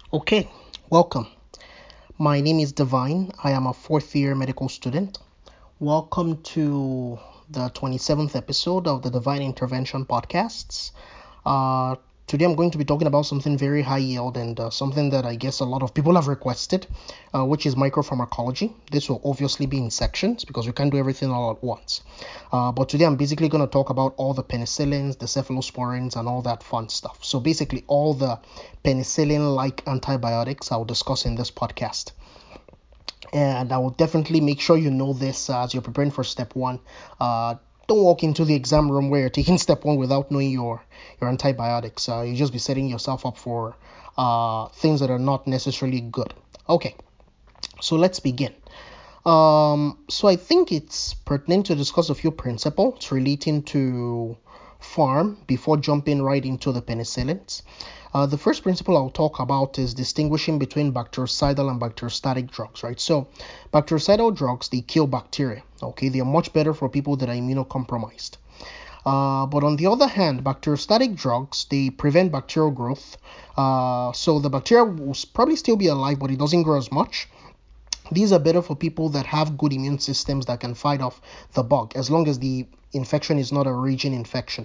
Okay, welcome. My name is Divine. I am a fourth year medical student. Welcome to the 27th episode of the Divine Intervention Podcasts. Uh, Today I'm going to be talking about something very high yield and something that I guess a lot of people have requested, which is micropharmacology. This will obviously be in sections because we can't do everything all at once. But today I'm basically going to talk about all the penicillins, the cephalosporins, and all that fun stuff. So basically all the penicillin-like antibiotics I'll discuss in this podcast. And I will definitely make sure you know this as you're preparing for step one. Don't walk into the exam room where you're taking step one without knowing your antibiotics. You just be setting yourself up for things that are not necessarily good. Okay, so let's begin. So I think it's pertinent to discuss a few principles relating to pharm before jumping right into the penicillins. The first principle I'll talk about is distinguishing between bactericidal and bacteriostatic drugs, right? So bactericidal drugs, they kill bacteria, okay? They are much better for people that are immunocompromised. But on the other hand, bacteriostatic drugs, they prevent bacterial growth. So the bacteria will probably still be alive, but it doesn't grow as much. These are better for people that have good immune systems that can fight off the bug, as long as the infection is not a raging infection.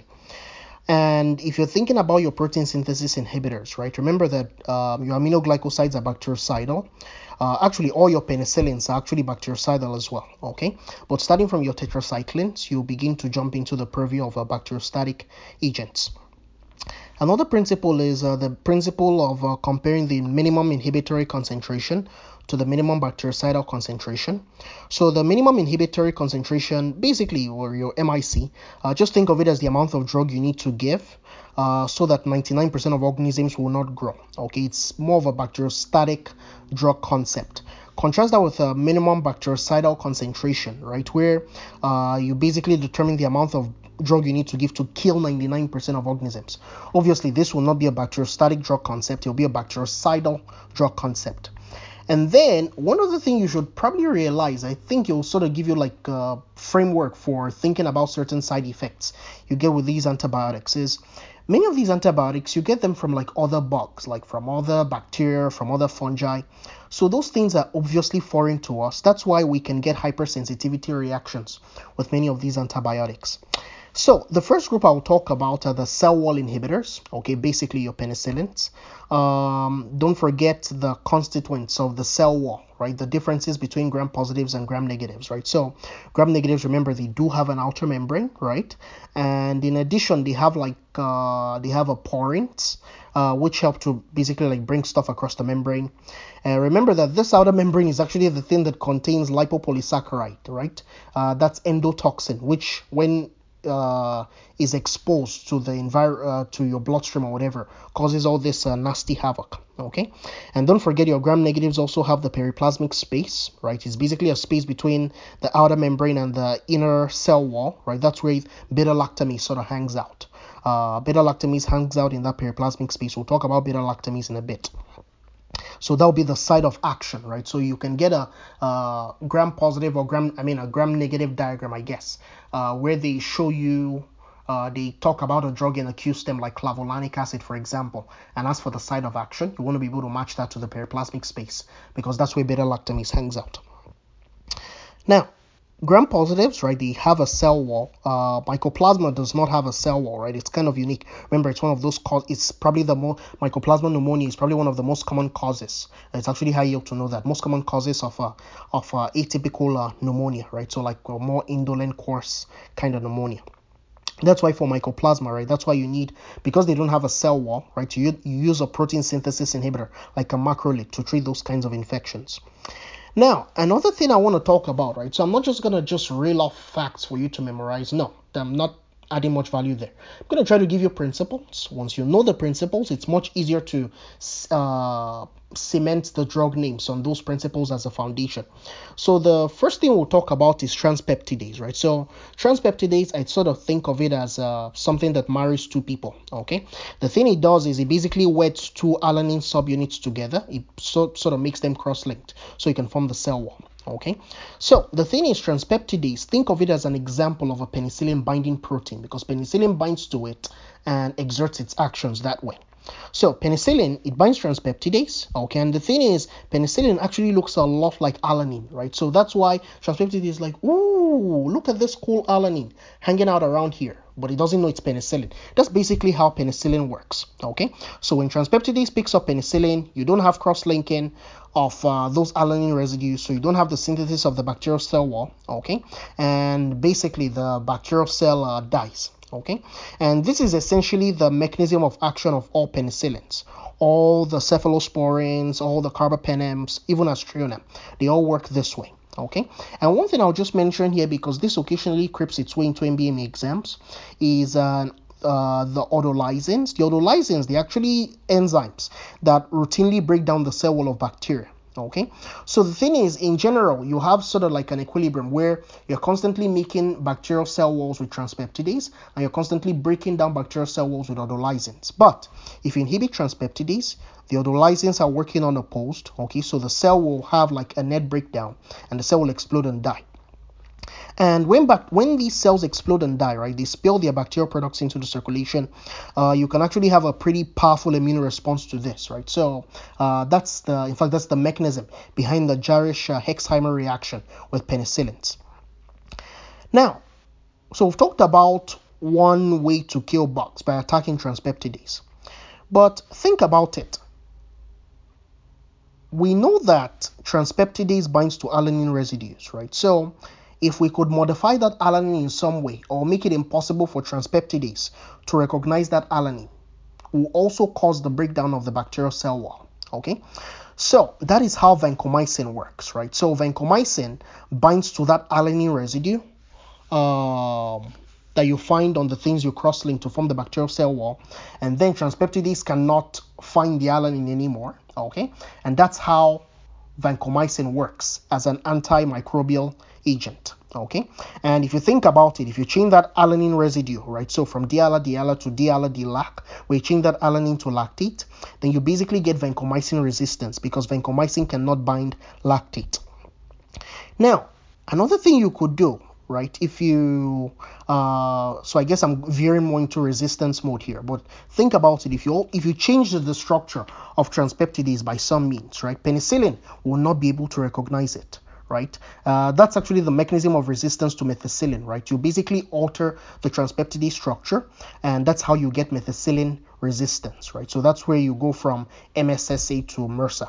And if you're thinking about your protein synthesis inhibitors, right, remember that your aminoglycosides are bactericidal. Actually, all your penicillins are actually bactericidal as well, okay? But starting from your tetracyclines, you'll begin to jump into the purview of bacteriostatic agents. Another principle is the principle of comparing the minimum inhibitory concentration to the minimum bactericidal concentration. So the minimum inhibitory concentration, basically, or your MIC, just think of it as the amount of drug you need to give so that 99% of organisms will not grow. Okay, it's more of a bacteriostatic drug concept. Contrast that with a minimum bactericidal concentration, right, where you basically determine the amount of drug you need to give to kill 99% of organisms. Obviously, this will not be a bacteriostatic drug concept, it will be a bactericidal drug concept. And then one other thing you should probably realize, I think it'll sort of give you like a framework for thinking about certain side effects you get with these antibiotics, is many of these antibiotics you get them from like other bugs, like from other bacteria, from other fungi. So those things are obviously foreign to us. That's why we can get hypersensitivity reactions with many of these antibiotics. So the first group I'll talk about are the cell wall inhibitors, okay, basically your penicillins. Don't forget the constituents of the cell wall, right? The differences between gram positives and gram negatives, right? So gram negatives, remember, they do have an outer membrane, right? And in addition, they have a porins, which help to basically like bring stuff across the membrane. Remember that this outer membrane is actually the thing that contains lipopolysaccharide, right? That's endotoxin, which when is exposed to the to your bloodstream or whatever, causes all this nasty havoc. Okay, and don't forget your gram negatives also have the periplasmic space, right? It's basically a space between the outer membrane and the inner cell wall, right? That's where beta lactamase sort of hangs out. Beta lactamase hangs out in that periplasmic space. We'll talk about beta lactamase in a bit. So that'll be the site of action, right? So you can get a gram positive or a gram negative diagram, I guess, where they show you, they talk about a drug in a Q stem like clavulanic acid, for example. And as for the site of action, you want to be able to match that to the periplasmic space because that's where beta lactamase hangs out. Now, gram positives, right, they have a cell wall. Mycoplasma does not have a cell wall, right? It's kind of unique. Remember, it's one of those it's probably Mycoplasma pneumonia is probably one of the most common causes. It's actually high yield to know that. Most common causes of atypical pneumonia, right? So like a more indolent course kind of pneumonia. That's why for mycoplasma, right, that's why you need, because they don't have a cell wall, right, you use a protein synthesis inhibitor like a macrolide to treat those kinds of infections. Now, another thing I want to talk about, right? So I'm not just going to just reel off facts for you to memorize. No, I'm not adding much value there. I'm going to try to give you principles. Once you know the principles, it's much easier to cement the drug names on those principles as a foundation. So the first thing we'll talk about is transpeptidase, right? So transpeptidase, I sort of think of it as something that marries two people, okay? The thing it does is it basically weds two alanine subunits together. It sort of makes them cross-linked so you can form the cell wall. Okay, so the thing is, transpeptidase, think of it as an example of a penicillin binding protein because penicillin binds to it and exerts its actions that way. So penicillin, it binds transpeptidase, okay, and the thing is, penicillin actually looks a lot like alanine, right? So that's why transpeptidase is like, ooh, look at this cool alanine hanging out around here, but it doesn't know it's penicillin. That's basically how penicillin works, okay? So when transpeptidase picks up penicillin, you don't have cross-linking of those alanine residues, so you don't have the synthesis of the bacterial cell wall, okay? And basically the bacterial cell dies. Okay, and this is essentially the mechanism of action of all penicillins. All the cephalosporins, all the carbapenems, even aztreonam, they all work this way. Okay, and one thing I'll just mention here, because this occasionally creeps its way into MBME exams, is the autolysins. The autolysins, they're actually enzymes that routinely break down the cell wall of bacteria. Okay, so the thing is, in general, you have sort of like an equilibrium where you're constantly making bacterial cell walls with transpeptidase and you're constantly breaking down bacterial cell walls with autolysins. But if you inhibit transpeptidase, the autolysins are working unopposed. Okay, so the cell will have like a net breakdown and the cell will explode and die. And when these cells explode and die, right, they spill their bacterial products into the circulation. You can actually have a pretty powerful immune response to this, right? So that's the mechanism behind the Jarisch-Hexheimer reaction with penicillins. Now, so we've talked about one way to kill bugs by attacking transpeptidase, but think about it. We know that transpeptidase binds to alanine residues, right? So if we could modify that alanine in some way or make it impossible for transpeptidase to recognize that alanine, will also cause the breakdown of the bacterial cell wall, okay? So that is how vancomycin works, right? So vancomycin binds to that alanine residue that you find on the things you cross-link to form the bacterial cell wall, and then transpeptidase cannot find the alanine anymore, okay? And that's how vancomycin works as an antimicrobial agent, okay? And if you think about it, if you change that alanine residue, right, so from diala to diala-dilac, where you change that alanine to lactate, then you basically get vancomycin resistance because vancomycin cannot bind lactate. Now, another thing you could do, right, if you so I guess I'm veering more into resistance mode here, but think about it. If you change the structure of transpeptidase by some means, right, penicillin will not be able to recognize it, right? That's actually the mechanism of resistance to methicillin, right? You basically alter the transpeptidase structure, and that's how you get methicillin resistance, right? So that's where you go from MSSA to MRSA.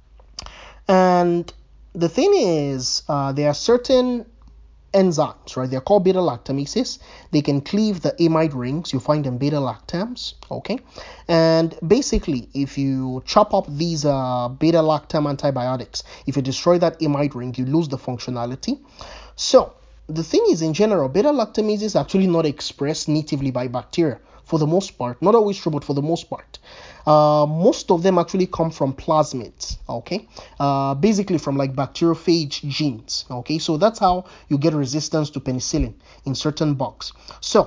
And the thing is, there are certain enzymes, right? They're called beta-lactamases. They can cleave the amide rings. You find them beta-lactams, okay? And basically, if you chop up these beta-lactam antibiotics, if you destroy that amide ring, you lose the functionality. So the thing is, in general, beta-lactamases is actually not expressed natively by bacteria for the most part. Not always true, but for the most part. Most of them actually come from plasmids, okay? Basically from like bacteriophage genes, okay? So that's how you get resistance to penicillin in certain bugs. So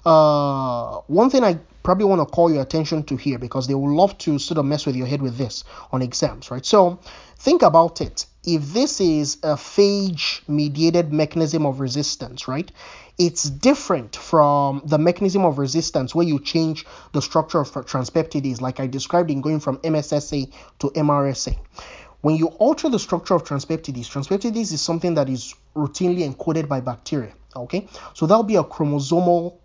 one thing I probably want to call your attention to here, because they will love to sort of mess with your head with this on exams, right? So think about it. If this is a phage-mediated mechanism of resistance, right, it's different from the mechanism of resistance where you change the structure of transpeptidase, like I described in going from MSSA to MRSA. When you alter the structure of transpeptidase is something that is routinely encoded by bacteria, okay? So that'll be a chromosomally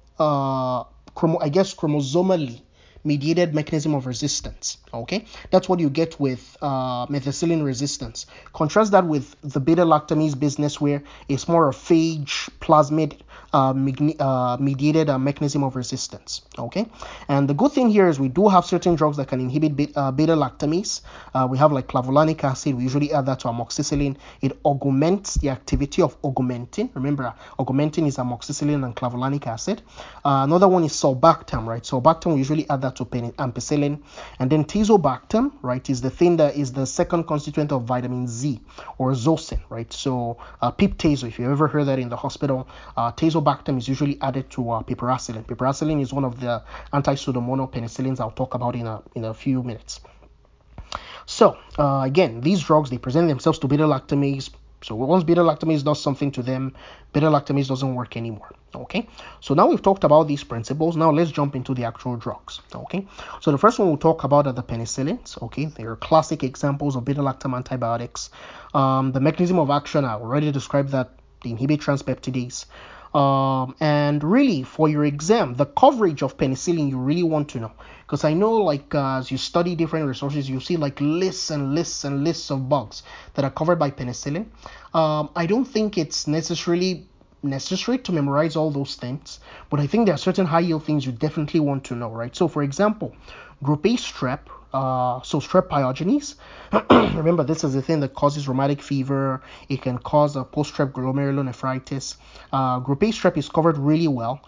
mediated mechanism of resistance, okay? That's what you get with methicillin resistance. Contrast that with the beta-lactamase business, where it's more a phage plasmid mediated mechanism of resistance, okay? And the good thing here is we do have certain drugs that can inhibit beta-lactamase. We have like clavulanic acid. We usually add that to amoxicillin. It augments the activity of augmentin. Remember, augmentin is amoxicillin and clavulanic acid. Another one is sulbactam, right? Sulbactam, we usually add that to ampicillin. And then tazobactam, right, is the thing that is the second constituent of vitamin Z, or zosyn, right? So pip-tazo, if you ever heard that in the hospital, tazobactam is usually added to piperacillin. Piperacillin is one of the anti-pseudomonal penicillins I'll talk about in a few minutes. So again, these drugs, they present themselves to beta-lactamase So once beta-lactamase does something to them, beta-lactamase doesn't work anymore. Okay, so now we've talked about these principles. Now let's jump into the actual drugs. Okay, so the first one we'll talk about are the penicillins. Okay, they are classic examples of beta-lactam antibiotics. The mechanism of action, I already described that they inhibit transpeptidase. And really, for your exam, the coverage of penicillin you really want to know, because I know, like, as you study different resources, you see like lists and lists and lists of bugs that are covered by penicillin. I don't think it's necessary to memorize all those things, but I think there are certain high yield things you definitely want to know, right? So, for example, group A strep, so strep pyogenes. Remember, this is the thing that causes rheumatic fever. It can cause a post-strep glomerulonephritis. Group A strep is covered really well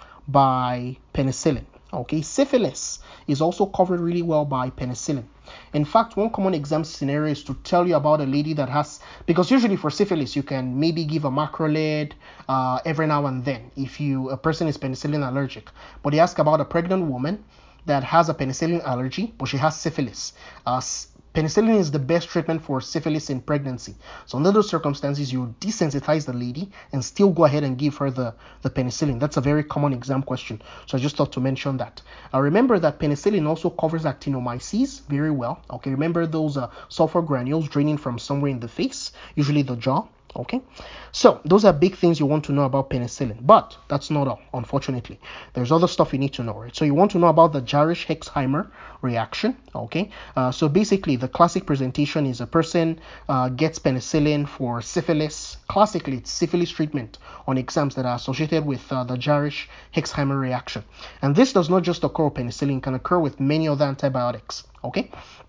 by penicillin. Okay, syphilis is also covered really well by penicillin. In fact, one common exam scenario is to tell you about a lady that has, because usually for syphilis you can maybe give a macrolide every now and then if a person is penicillin allergic. But they ask about a pregnant woman that has a penicillin allergy, but she has syphilis. Penicillin is the best treatment for syphilis in pregnancy. So under those circumstances, you desensitize the lady and still go ahead and give her the penicillin. That's a very common exam question. So I just thought to mention that. Remember that penicillin also covers actinomyces very well. Okay, remember those sulfur granules draining from somewhere in the face, usually the jaw. Okay, so those are big things you want to know about penicillin, but that's not all, unfortunately. There's other stuff you need to know, right? So you want to know about the Jarisch-Hexheimer reaction. Okay, so basically the classic presentation is a person gets penicillin for syphilis. Classically, it's syphilis treatment on exams that are associated with the Jarisch-Hexheimer reaction. And this does not just occur with penicillin, it can occur with many other antibiotics. Okay,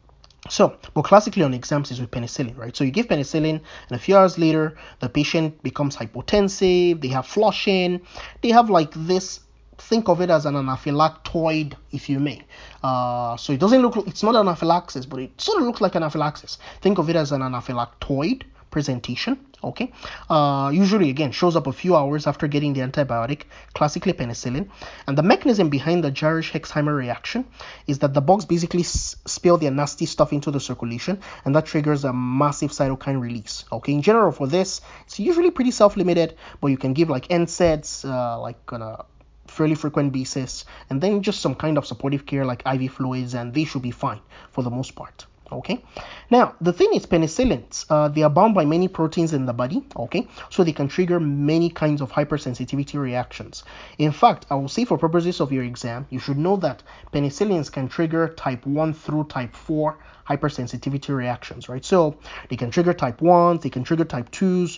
so, but classically on exams is with penicillin, right? So you give penicillin, and a few hours later, the patient becomes hypotensive, they have flushing, they have like this, think of it as an anaphylactoid, if you may. So it doesn't look, it's not anaphylaxis, but it sort of looks like anaphylaxis. Think of it as an anaphylactoid presentation. Okay, usually again shows up a few hours after getting the antibiotic, classically penicillin. And the mechanism behind the Jarisch-Hexheimer reaction is that the bugs basically spill their nasty stuff into the circulation, and that triggers a massive cytokine release. Okay, in general for this, it's usually pretty self-limited, but you can give like NSAIDs, like on a fairly frequent basis, and then just some kind of supportive care like IV fluids, and they should be fine for the most part. Okay, now the thing is, penicillins, they are bound by many proteins in the body. Okay, so they can trigger many kinds of hypersensitivity reactions. In fact, I will say for purposes of your exam, you should know that penicillins can trigger type 1 through type 4 hypersensitivity reactions, right? So they can trigger type 1s, they can trigger type 2s.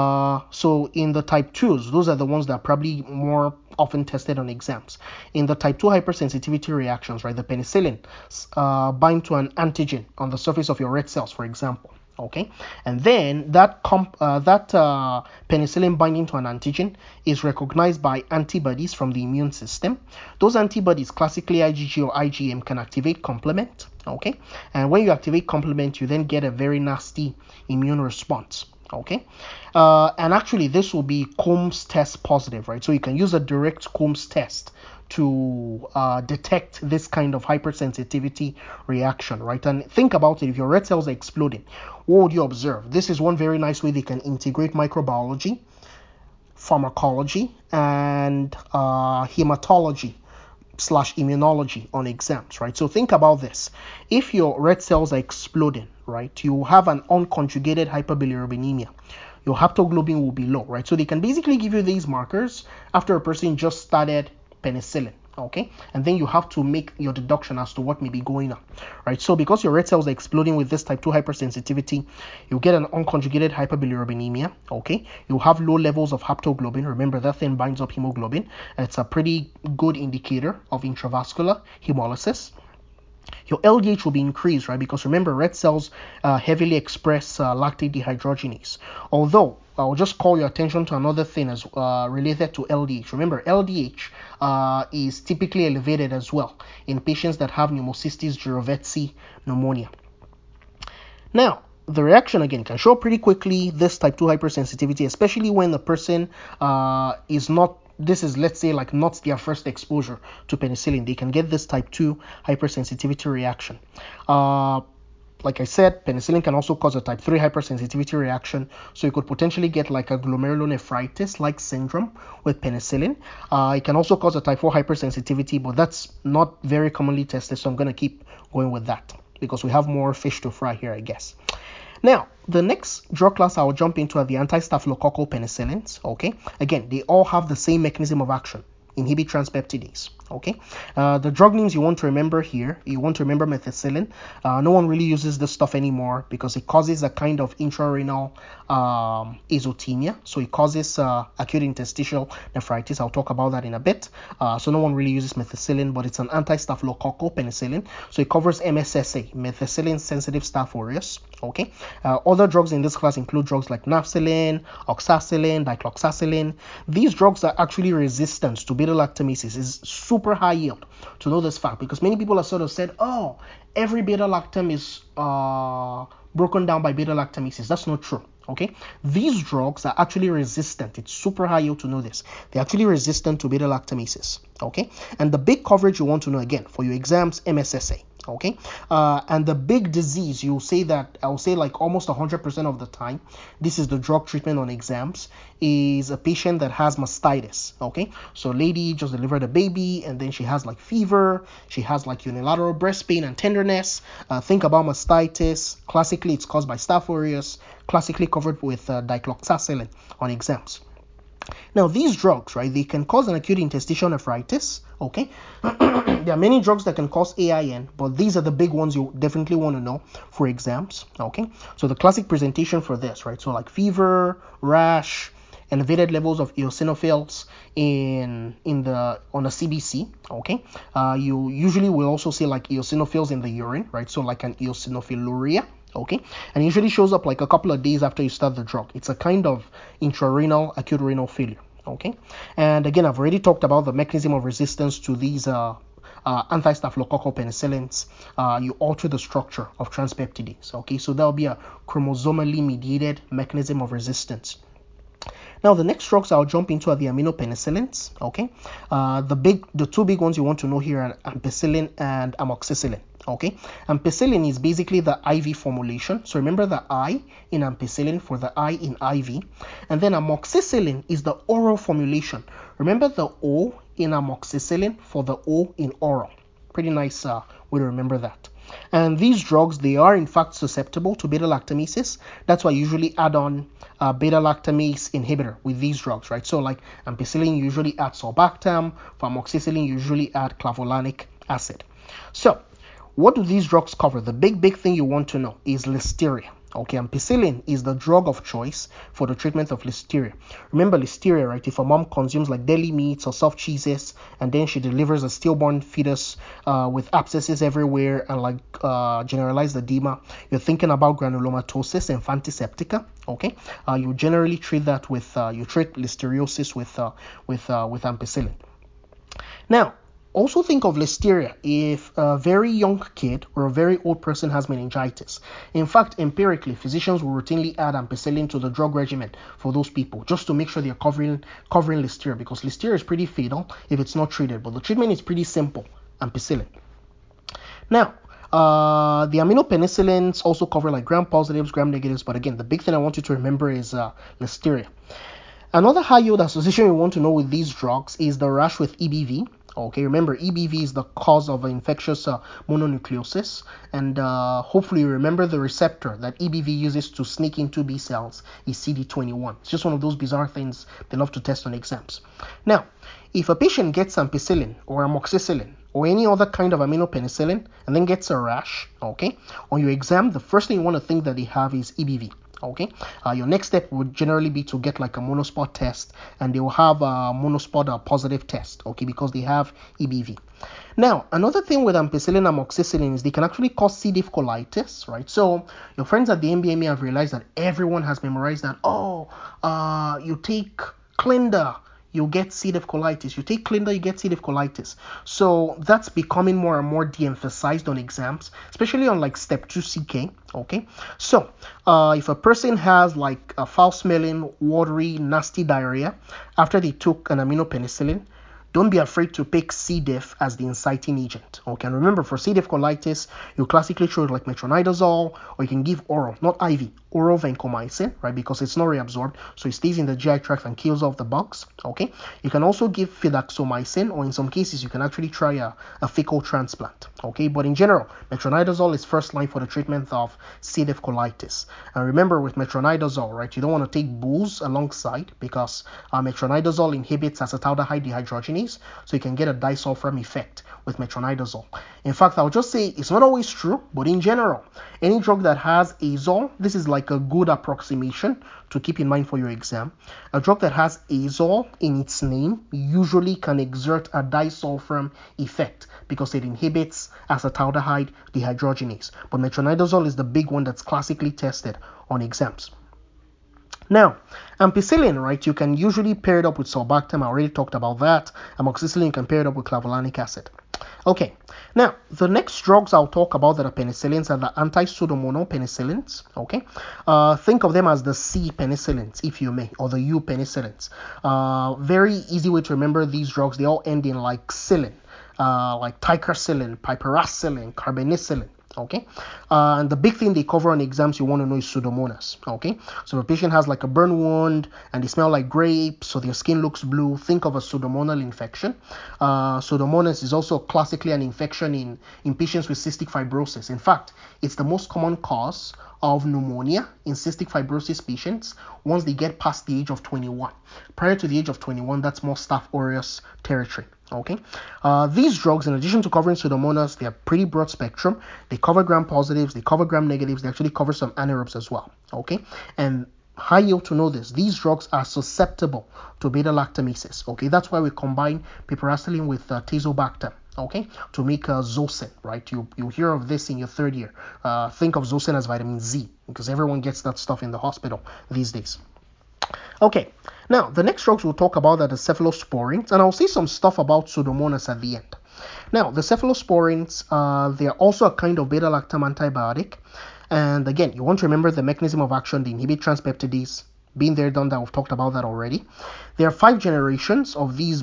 So in the type 2s, those are the ones that are probably more often tested on exams. In the type 2 hypersensitivity reactions, right, the penicillin bind to an antigen on the surface of your red cells, for example. Okay, and then that penicillin binding to an antigen is recognized by antibodies from the immune system. Those antibodies, classically IgG or IgM, can activate complement. Okay, and when you activate complement, you then get a very nasty immune response. Okay, and actually this will be Coombs test positive, right? So you can use a direct Coombs test to detect this kind of hypersensitivity reaction, right? And think about it, if your red cells are exploding, what would you observe? This is one very nice way they can integrate microbiology, pharmacology, and hematology / immunology on exams, right? So think about this. If your red cells are exploding, right, you have an unconjugated hyperbilirubinemia. Your haptoglobin will be low, right? So they can basically give you these markers after a person just started penicillin. Okay, and then you have to make your deduction as to what may be going on, right? So because your red cells are exploding with this type 2 hypersensitivity, you get an unconjugated hyperbilirubinemia. Okay, you have low levels of haptoglobin. Remember, that thing binds up hemoglobin. It's a pretty good indicator of intravascular hemolysis. Your LDH will be increased, right? Because remember, red cells heavily express lactate dehydrogenase. Although, I'll just call your attention to another thing as related to LDH. Remember, LDH is typically elevated as well in patients that have pneumocystis jirovecii pneumonia. Now, the reaction again can show pretty quickly, this type 2 hypersensitivity, especially when the person is not, this is, let's say, like not their first exposure to penicillin. They can get this type 2 hypersensitivity reaction. like I said, penicillin can also cause a type 3 hypersensitivity reaction. So you could potentially get like a glomerulonephritis-like syndrome with penicillin. It can also cause a type 4 hypersensitivity, but that's not very commonly tested. So I'm going to keep going with that because we have more fish to fry here, I guess. Now, the next drug class I'll jump into are the anti-staphylococcal penicillins. Okay, again, they all have the same mechanism of action: inhibit transpeptidase. Okay, the drug names you want to remember here, you want to remember methicillin. No one really uses this stuff anymore because it causes a kind of intrarenal azotemia. So it causes acute interstitial nephritis. I'll talk about that in a bit. So no one really uses methicillin, but it's an anti-staphylococcal penicillin. So it covers MSSA, methicillin sensitive Staph aureus. Okay, other drugs in this class include drugs like nafcillin, oxacillin, dicloxacillin. These drugs are actually resistant to beta-lactamases. Is super high yield to know this fact, because many people have sort of said, oh, every beta-lactam is broken down by beta-lactamases. That's not true. Okay, these drugs are actually resistant. It's super high yield to know this. They're actually resistant to beta-lactamases. Okay, and the big coverage you want to know, again, for your exams, MSSA. Okay, and the big disease, you'll say that, I'll say like almost 100% of the time, this is the drug treatment on exams, is a patient that has mastitis. Okay, so lady just delivered a baby and then she has like fever, she has like unilateral breast pain and tenderness. Think about mastitis. Classically, it's caused by Staph aureus, classically covered with dicloxacillin on exams. Now, these drugs, right, they can cause an acute interstitial nephritis. Okay, there are many drugs that can cause AIN, but these are the big ones you definitely want to know for exams. Okay, so the classic presentation for this, right, so like fever, rash, elevated levels of eosinophils on a CBC. Okay, you usually will also see like eosinophils in the urine, right, so like an eosinophiluria. Okay, and it usually shows up like a couple of days after you start the drug. It's a kind of intrarenal acute renal failure. Okay, and again, I've already talked about the mechanism of resistance to these anti-staphylococcal penicillins. You alter the structure of transpeptidase. Okay, so there'll be a chromosomally mediated mechanism of resistance. Now, the next drugs I'll jump into are the aminopenicillins. Okay, the two big ones you want to know here are ampicillin and amoxicillin. Okay, ampicillin is basically the IV formulation. So remember the I in ampicillin for the I in IV, and then amoxicillin is the oral formulation. Remember the O in amoxicillin for the O in oral. Pretty nice way to remember that. And these drugs, they are in fact susceptible to beta-lactamases. That's why I usually add on beta-lactamase inhibitor with these drugs, right? So like ampicillin, you usually add sulbactam. For amoxicillin, you usually add clavulanic acid. So what do these drugs cover? The big thing you want to know is listeria. Okay, ampicillin is the drug of choice for the treatment of listeria. Remember listeria, right? If a mom consumes like deli meats or soft cheeses and then she delivers a stillborn fetus with abscesses everywhere and like generalized edema, you're thinking about granulomatosis infantiseptica. Okay, you generally treat that with you treat listeriosis with ampicillin. Now, also think of listeria if a very young kid or a very old person has meningitis. In fact, empirically, physicians will routinely add ampicillin to the drug regimen for those people just to make sure they're covering listeria, because listeria is pretty fatal if it's not treated. But the treatment is pretty simple, ampicillin. Now, the aminopenicillins also cover like gram-positives, gram-negatives, but again, the big thing I want you to remember is listeria. Another high yield association we want to know with these drugs is the rash with EBV. Okay, remember EBV is the cause of infectious mononucleosis, and hopefully you remember the receptor that EBV uses to sneak into B cells is CD21. It's just one of those bizarre things they love to test on exams. Now, if a patient gets ampicillin or amoxicillin or any other kind of aminopenicillin and then gets a rash, okay, on your exam, the first thing you want to think that they have is EBV. Okay, your next step would generally be to get like a monospot test, and they will have a monospot positive test, okay, because they have EBV. Now, another thing with ampicillin and amoxicillin is they can actually cause C. diff colitis, right? So your friends at the MBMA have realized that everyone has memorized that, you take Clinda, you get C. diff colitis. You take Clinda, you get C. diff colitis. So that's becoming more and more de-emphasized on exams, especially on like step 2 CK. Okay, so if a person has like a foul-smelling, watery, nasty diarrhea after they took an aminopenicillin, don't be afraid to pick C. diff as the inciting agent. Okay, and remember for C. diff colitis, you classically choose like metronidazole, or you can give oral, not IV, oral vancomycin, right? Because it's not reabsorbed, so it stays in the GI tract and kills off the bugs. Okay, you can also give fidaxomicin, or in some cases you can actually try a fecal transplant. Okay, but in general, metronidazole is first line for the treatment of C. diff colitis. And remember with metronidazole, right, you don't want to take booze alongside because metronidazole inhibits acetaldehyde dehydrogenase, so you can get a disulfiram effect with metronidazole. In fact, I'll just say it's not always true, but in general, any drug that has azole, this is like a good approximation to keep in mind for your exam. A drug that has azole in its name usually can exert a disulfiram effect because it inhibits acetaldehyde dehydrogenase. But metronidazole is the big one that's classically tested on exams. Now, ampicillin, right, you can usually pair it up with sulbactam. I already talked about that. Amoxicillin, you can pair it up with clavulanic acid. Okay, now, the next drugs I'll talk about that are penicillins are the anti-pseudomonal penicillins, okay? Think of them as the C penicillins, if you may, or the U penicillins. Very easy way to remember these drugs. They all end in like cillin, like ticarcillin, piperacillin, carbanicillin. Okay, and the big thing they cover on exams you want to know is Pseudomonas. Okay, so if a patient has like a burn wound and they smell like grapes, so their skin looks blue, think of a Pseudomonal infection. Pseudomonas is also classically an infection in patients with cystic fibrosis. In fact, it's the most common cause of pneumonia in cystic fibrosis patients once they get past the age of 21. Prior to the age of 21, that's more Staph aureus territory. Okay, these drugs, in addition to covering Pseudomonas, they are pretty broad spectrum. They cover gram positives, they cover gram negatives, they actually cover some anaerobes as well. Okay, and high yield to know this, these drugs are susceptible to beta-lactamases. Okay, that's why we combine piperacillin with tazobactam. Okay, to make Zosyn, right? You hear of this in your third year. Think of Zosyn as vitamin Z because everyone gets that stuff in the hospital these days. Okay, now the next drugs we'll talk about are the cephalosporins, and I'll say some stuff about Pseudomonas at the end. Now, the cephalosporins, they are also a kind of beta-lactam antibiotic, and again, you want to remember the mechanism of action. They inhibit transpeptidase. Been there, done that. We've talked about that already. There are 5 generations of these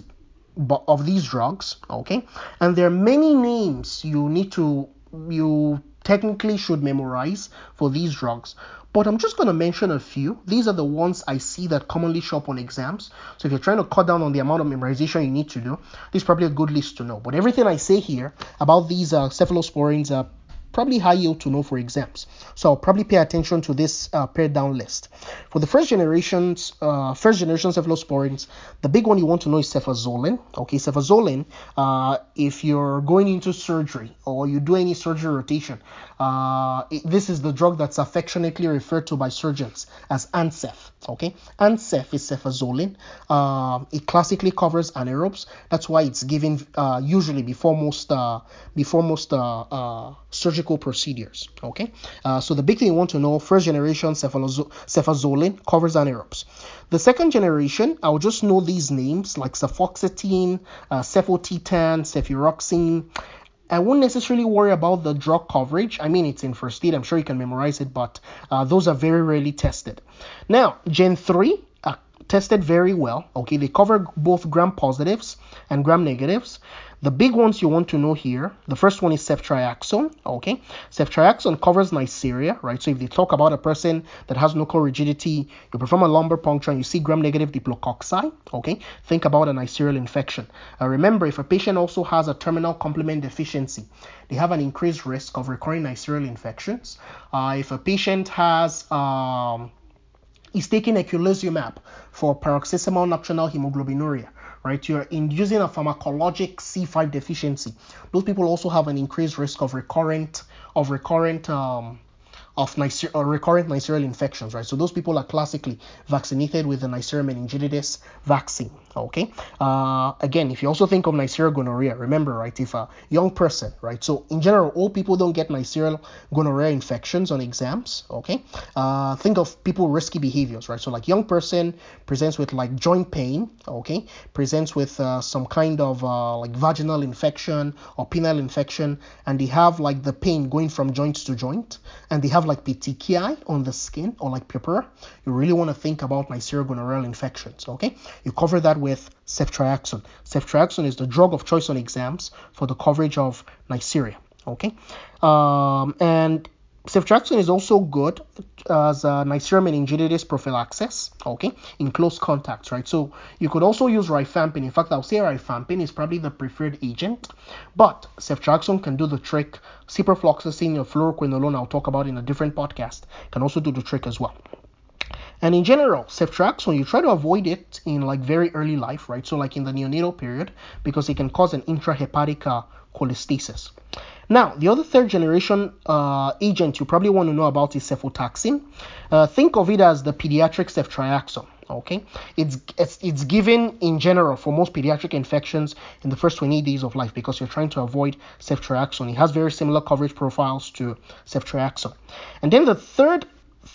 drugs, okay, and there are many names you technically should memorize for these drugs, but I'm just going to mention a few. These are the ones I see that commonly show up on exams, so if you're trying to cut down on the amount of memorization you need to do, this is probably a good list to know. But everything I say here about these cephalosporins are probably high yield to know for exams, so I'll probably pay attention to this pared down list. For the first generation cephalosporins, the big one you want to know is cefazolin. Okay, cefazolin, if you're going into surgery or you do any surgery rotation, this is the drug that's affectionately referred to by surgeons as ANCEF. Okay, ANCEF is cefazolin. It classically covers anaerobes. That's why it's given usually before most surgical procedures. Okay, so the big thing you want to know, first generation cefazolin covers anaerobes. The second generation, I'll just know these names like cefoxitin, cefotetan, cefuroxime. I won't necessarily worry about the drug coverage. I mean, it's in first aid. I'm sure you can memorize it, but those are very rarely tested. Now, Gen 3 tested very well. Okay, they cover both gram positives and gram negatives. The big ones you want to know here, the first one is ceftriaxone. Okay, ceftriaxone covers Neisseria, right? So if they talk about a person that has nuchal rigidity, you perform a lumbar puncture and you see gram-negative diplococci, okay, think about a Neisseria infection. Remember, if a patient also has a terminal complement deficiency, they have an increased risk of recurring Neisseria infections. If a patient is taking eculizumab for paroxysmal nocturnal hemoglobinuria, right? You're inducing a pharmacologic C5 deficiency. Those people also have an increased risk of recurrent Neisseria infections, right? So those people are classically vaccinated with the Neisseria meningitidis vaccine, okay? Again, if you also think of Neisseria gonorrhea, remember, right, if a young person, right, so in general, old people don't get Neisseria gonorrhea infections on exams, okay? Think of people with risky behaviors, right? So like young person presents with like joint pain, okay? Presents with some kind of like vaginal infection or penile infection, and they have like the pain going from joint to joint, and they have have like petechiae on the skin or like purpura, you really want to think about Neisseria gonorrhoeae infections, okay? You cover that with ceftriaxone. Ceftriaxone is the drug of choice on exams for the coverage of Neisseria, okay? And ceftriaxone is also good as a Neisseria meningitis prophylaxis, okay, in close contacts, right? So you could also use rifampin. In fact, I'll say rifampin is probably the preferred agent, but ceftriaxone can do the trick. Ciprofloxacin or fluoroquinolone, I'll talk about in a different podcast, can also do the trick as well. And in general, ceftriaxone, you try to avoid it in like very early life, right? So like in the neonatal period, because it can cause an intrahepatic cholestasis. Now, the other third generation agent you probably want to know about is cefotaxime. Think of it as the pediatric ceftriaxone. Okay, it's given in general for most pediatric infections in the first 20 days of life because you're trying to avoid ceftriaxone. It has very similar coverage profiles to ceftriaxone. And then the third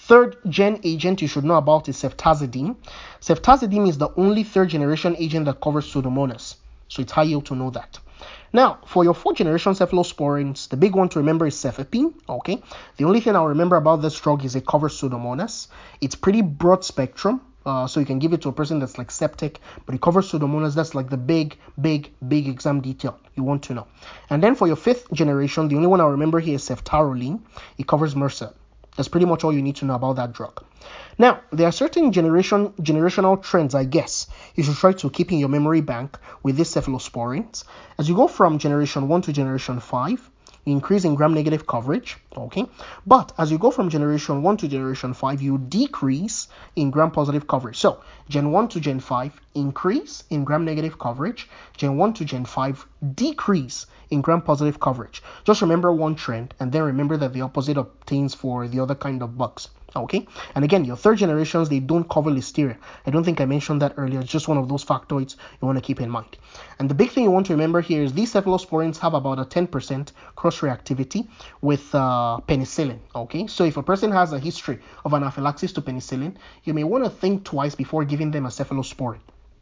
gen agent you should know about is ceftazidime. Ceftazidime is the only third generation agent that covers Pseudomonas, so it's high yield to know that. Now, for your fourth generation cephalosporins, the big one to remember is cefepime, okay? The only thing I'll remember about this drug is it covers Pseudomonas. It's pretty broad spectrum, so you can give it to a person that's like septic, but it covers Pseudomonas. That's like the big exam detail you want to know. And then for your fifth generation, the only one I'll remember here is ceftaroline. It covers MRSA. That's pretty much all you need to know about that drug. Now, there are certain generational trends, I guess, you should try to keep in your memory bank with these cephalosporins. As you go from generation 1 to generation 5, you increase in gram-negative coverage, okay? But as you go from generation 1 to generation 5, you decrease in gram-positive coverage. So, Gen 1 to Gen 5, increase in gram-negative coverage. Gen 1 to Gen 5, decrease in gram-positive coverage. Just remember one trend, and then remember that the opposite obtains for the other kind of bugs. Okay, and again, your third generations, they don't cover Listeria. I don't think I mentioned that earlier. It's just one of those factoids you want to keep in mind. And the big thing you want to remember here is these cephalosporins have about a 10% cross-reactivity with penicillin. Okay, so if a person has a history of anaphylaxis to penicillin, you may want to think twice before giving them a cephalosporin.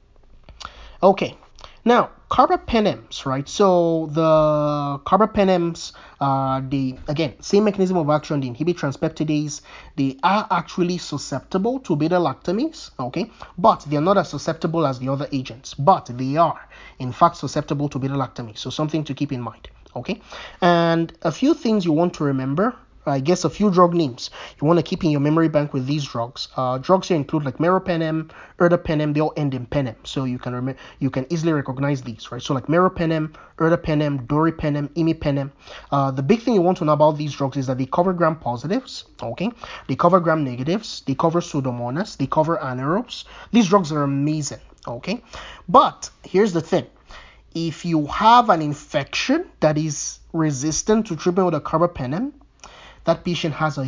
Okay, now carbapenems, right? So the carbapenems, they again same mechanism of action. They inhibit transpeptidase. They are actually susceptible to beta-lactamase, okay, but they are not as susceptible as the other agents. But they are in fact susceptible to beta-lactamase. So something to keep in mind, okay. And a few things you want to remember. I guess a few drug names you want to keep in your memory bank with these drugs. Drugs here include like meropenem, ertapenem, they all end in penem, so you can easily recognize these, right? So like meropenem, ertapenem, doripenem, imipenem. The big thing you want to know about these drugs is that they cover gram positives, okay? They cover gram negatives, they cover Pseudomonas, they cover anaerobes. These drugs are amazing, okay? But here's the thing. If you have an infection that is resistant to treatment with a carbapenem, that patient has a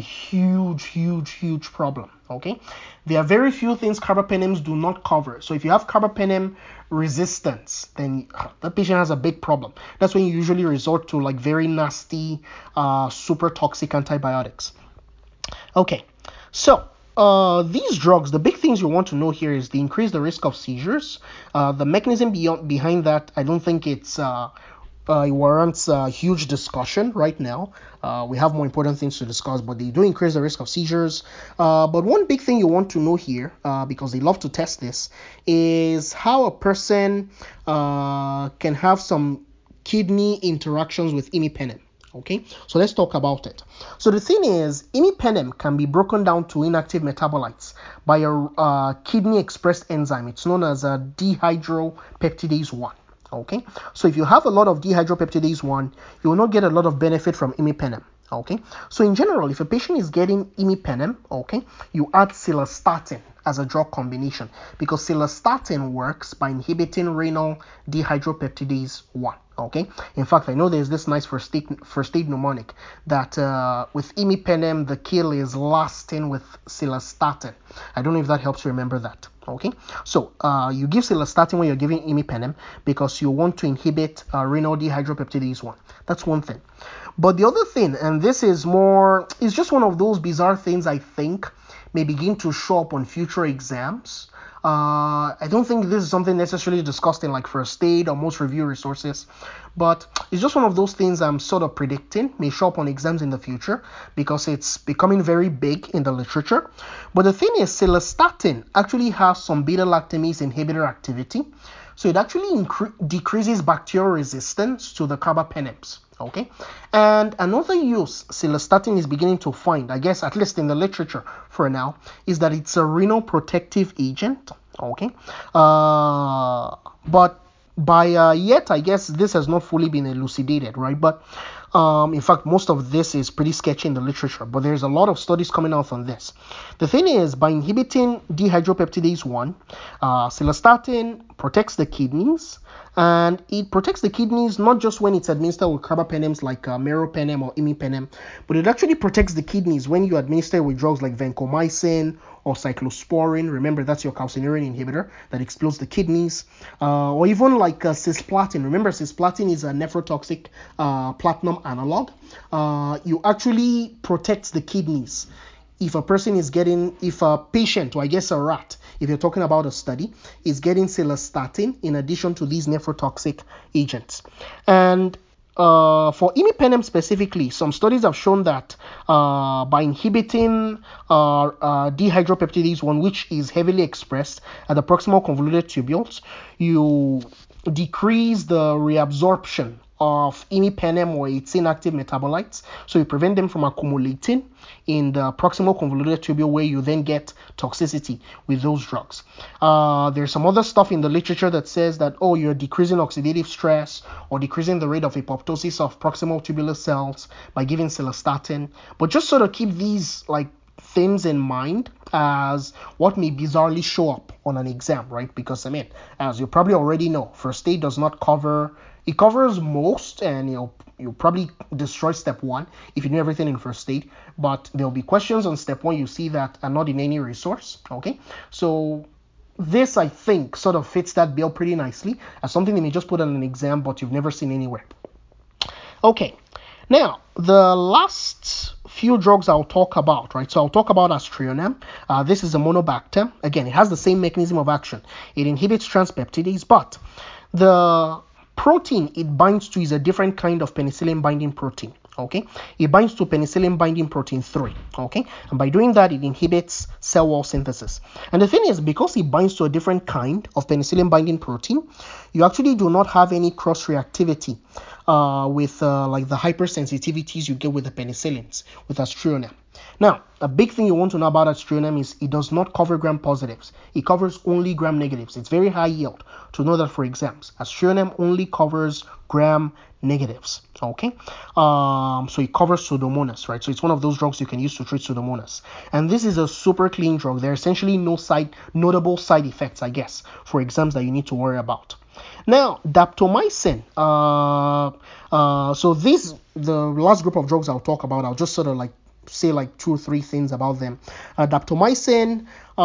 huge problem, okay? There are very few things carbapenems do not cover. So if you have carbapenem resistance, then that patient has a big problem. That's when you usually resort to like very nasty, super toxic antibiotics. Okay, so these drugs, the big things you want to know here is they increase the risk of seizures. The mechanism behind that, I don't think it warrants a huge discussion right now. We have more important things to discuss, but they do increase the risk of seizures. But one big thing you want to know here, because they love to test this, is how a person can have some kidney interactions with imipenem. Okay, so let's talk about it. So the thing is, imipenem can be broken down to inactive metabolites by a kidney expressed enzyme. It's known as a dehydropeptidase 1. Okay, so if you have a lot of dehydropeptidase 1, you will not get a lot of benefit from imipenem. Okay, so in general, if a patient is getting imipenem, okay, you add cilastatin as a drug combination because cilastatin works by inhibiting renal dehydropeptidase 1. Okay, in fact, I know there's this nice first aid mnemonic that with imipenem, the kill is lasting with cilastatin. I don't know if that helps you remember that. Okay, so you give cilastatin when you're giving imipenem because you want to inhibit renal dehydropeptidase 1. That's one thing. But the other thing, and this is more, it's just one of those bizarre things I think may begin to show up on future exams. I don't think this is something necessarily discussed in like first aid or most review resources, but it's just one of those things I'm sort of predicting may show up on exams in the future because it's becoming very big in the literature. But the thing is, cilastatin actually has some beta-lactamase inhibitor activity, so it actually decreases bacterial resistance to the carbapenems. Okay, and another use cilastatin is beginning to find, I guess at least in the literature for now, is that it's a renal protective agent. Okay, but by yet, I guess this has not fully been elucidated, right? But in fact, most of this is pretty sketchy in the literature, but there's a lot of studies coming out on this. The thing is, by inhibiting dehydropeptidase 1, cilastatin protects the kidneys, and it protects the kidneys not just when it's administered with carbapenems like meropenem or imipenem, but it actually protects the kidneys when you administer with drugs like vancomycin or cyclosporin. Remember, that's your calcineurin inhibitor that explodes the kidneys, or even like cisplatin. Remember, cisplatin is a nephrotoxic platinum analog. You actually protect the kidneys. If a patient, or I guess a rat, if you're talking about a study, is getting cilastatin in addition to these nephrotoxic agents. And for imipenem specifically, some studies have shown that by inhibiting dehydropeptidase 1, which is heavily expressed at the proximal convoluted tubules, you decrease the reabsorption of imipenem or its inactive metabolites, so you prevent them from accumulating in the proximal convoluted tubule, where you then get toxicity with those drugs. There's some other stuff in the literature that says that, you're decreasing oxidative stress or decreasing the rate of apoptosis of proximal tubular cells by giving cilastatin. But just sort of keep these things in mind as what may bizarrely show up on an exam, right? Because as you probably already know, first aid does not cover. It covers most, and you'll probably destroy step 1 if you know everything in first aid, but there'll be questions on step 1 you see that are not in any resource. Okay, so this, I think, sort of fits that bill pretty nicely as something they may just put on an exam but you've never seen anywhere. Okay, now the last few drugs I'll talk about, right? So I'll talk about aztreonam. This is a monobactam. Again, it has the same mechanism of action. It inhibits transpeptidase, but the protein it binds to is a different kind of penicillin binding protein. Okay, it binds to penicillin binding protein 3. Okay, and by doing that, it inhibits cell wall synthesis. And the thing is, because it binds to a different kind of penicillin binding protein, you actually do not have any cross reactivity with the hypersensitivities you get with the penicillins with aztreonam. Now, a big thing you want to know about aztreonam is it does not cover gram positives. It covers only gram negatives. It's very high yield to know that for exams. Aztreonam only covers gram negatives. Okay, so it covers Pseudomonas, right? So it's one of those drugs you can use to treat Pseudomonas. And this is a super clean drug. There are essentially no notable side effects, I guess, for exams that you need to worry about. Now, daptomycin. So the last group of drugs I'll talk about, I'll just sort of say 2 or 3 things about them. Daptomycin,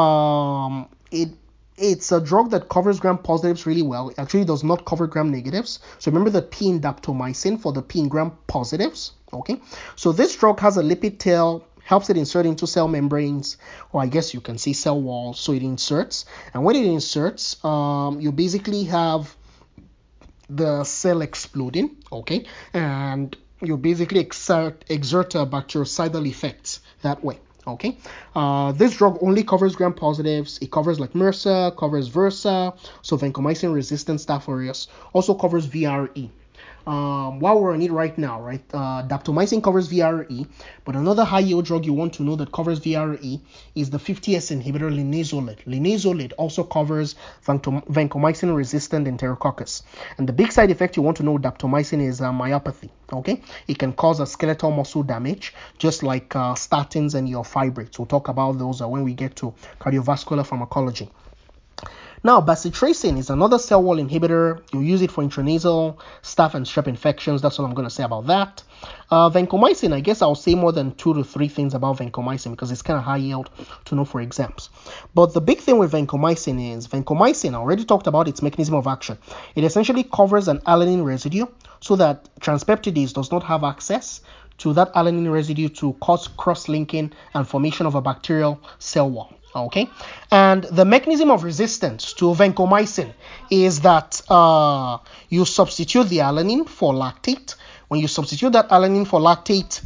it's a drug that covers gram positives really well. It actually does not cover gram negatives. So remember the P in daptomycin for the P in gram positives. Okay, so this drug has a lipid tail, helps it insert into cell membranes, or I guess you can say cell walls. So it inserts, and when it inserts, you basically have the cell exploding. Okay, and you basically exert a bactericidal effect that way. Okay, this drug only covers gram positives. It covers like MRSA, covers VRSA, so vancomycin resistant Staph aureus, also covers VRE. While we're on it right now, right, daptomycin covers VRE, but another high yield drug you want to know that covers VRE is the 50S inhibitor linezolid. Linezolid also covers vancomycin resistant Enterococcus. And the big side effect you want to know with daptomycin is myopathy. Okay, it can cause a skeletal muscle damage, just like statins and your fibrates. We'll talk about those when we get to cardiovascular pharmacology. Now, bacitracin is another cell wall inhibitor. You use it for intranasal staph and strep infections. That's all I'm going to say about that. Vancomycin, I guess I'll say more than 2 to 3 things about vancomycin because it's kind of high yield to know for exams. But the big thing with vancomycin is I already talked about its mechanism of action. It essentially covers an alanine residue so that transpeptidase does not have access to that alanine residue to cause cross-linking and formation of a bacterial cell wall. Okay, and the mechanism of resistance to vancomycin is that you substitute the alanine for lactate. When you substitute that alanine for lactate,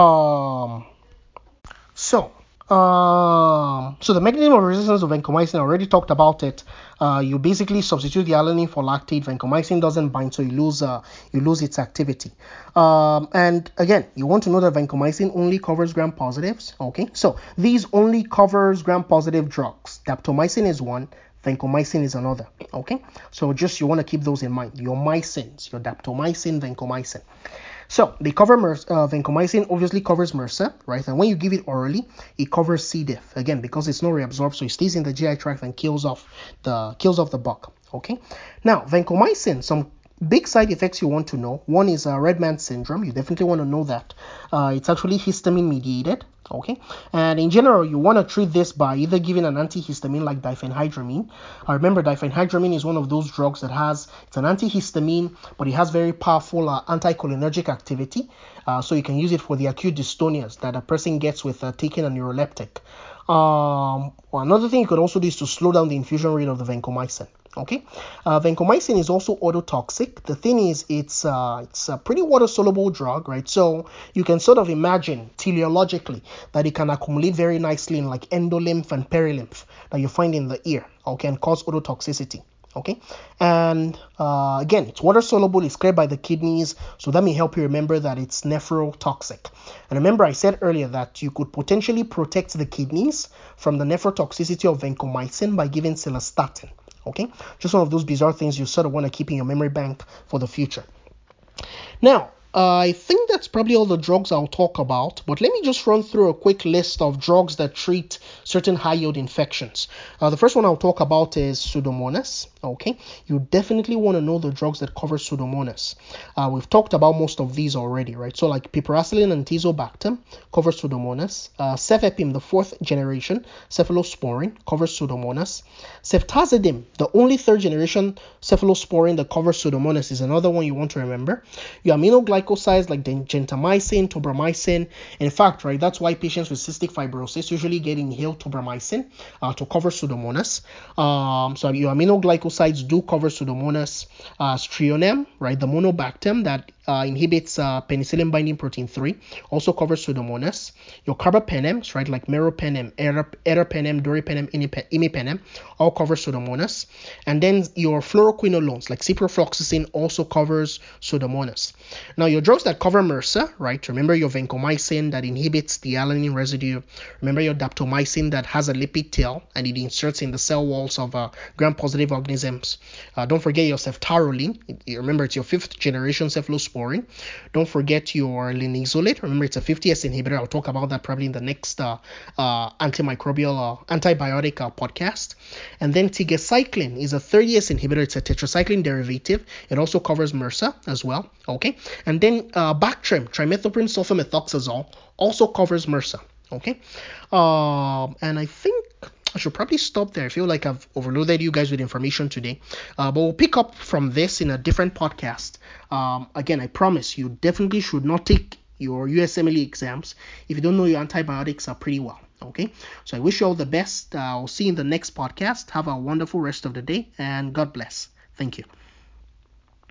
so the mechanism of resistance of vancomycin, I already talked about it. You basically substitute the alanine for lactate. Vancomycin doesn't bind, so you lose its activity. And again, you want to know that vancomycin only covers gram-positives. Okay, so these only covers gram-positive drugs. Daptomycin is one. Vancomycin is another. Okay, so just you want to keep those in mind. Your mycins, your daptomycin, vancomycin. So they cover vancomycin obviously covers MRSA, right? And when you give it orally, it covers C. diff again because it's not reabsorbed, so it stays in the GI tract and kills off the bug. Okay. Now vancomycin, some big side effects you want to know. One is red man syndrome. You definitely want to know that. It's actually histamine mediated. Okay, and in general, you want to treat this by either giving an antihistamine like diphenhydramine. Remember, diphenhydramine is one of those drugs that it's an antihistamine, but it has very powerful anticholinergic activity. So you can use it for the acute dystonias that a person gets with taking a neuroleptic. Another thing you could also do is to slow down the infusion rate of the vancomycin. Okay, vancomycin is also ototoxic. The thing is, it's a pretty water-soluble drug, right? So you can sort of imagine teleologically that it can accumulate very nicely in like endolymph and perilymph that you find in the ear, okay, and cause ototoxicity. Okay, and again, it's water soluble, it's cleared by the kidneys, so that may help you remember that it's nephrotoxic. And remember, I said earlier that you could potentially protect the kidneys from the nephrotoxicity of vancomycin by giving cilastatin. Okay, just one of those bizarre things you sort of want to keep in your memory bank for the future. Now, I think that's probably all the drugs I'll talk about, but let me just run through a quick list of drugs that treat certain high-yield infections. The first one I'll talk about is Pseudomonas. Okay, you definitely want to know the drugs that cover Pseudomonas. We've talked about most of these already, right? So like piperacillin and tazobactam covers Pseudomonas. Cefepime, the 4th generation cephalosporin, covers Pseudomonas. Ceftazidime, the only 3rd generation cephalosporin that covers Pseudomonas, is another one you want to remember. Your aminoglycosides like gentamicin, tobramycin. In fact, right, that's why patients with cystic fibrosis usually get inhaled tobramycin to cover Pseudomonas. So your aminoglycosides do cover Pseudomonas. Strionem, right, the monobactam that inhibits penicillin binding protein 3, also covers Pseudomonas. Your carbapenems, right, like meropenem, ertapenem, doripenem, imipenem, all cover Pseudomonas. And then your fluoroquinolones like ciprofloxacin also covers Pseudomonas. Now your drugs that cover MRSA, right, remember your vancomycin that inhibits the alanine residue. Remember your daptomycin that has a lipid tail and it inserts in the cell walls of gram-positive organisms. Don't forget your ceftaroline. Remember, it's your 5th generation cephalosporin. Don't forget your linezolid. Remember, it's a 50S inhibitor. I'll talk about that probably in the next antibiotic podcast. And then tigecycline is a 30S inhibitor. It's a tetracycline derivative. It also covers MRSA as well. Okay, and then Bactrim, trimethoprim sulfamethoxazole, also covers MRSA. Okay, and I think I should probably stop there. I feel like I've overloaded you guys with information today, but we'll pick up from this in a different podcast. Again, I promise you definitely should not take your USMLE exams if you don't know your antibiotics are pretty well. Okay, so I wish you all the best. I'll see you in the next podcast. Have a wonderful rest of the day, and God bless. Thank you.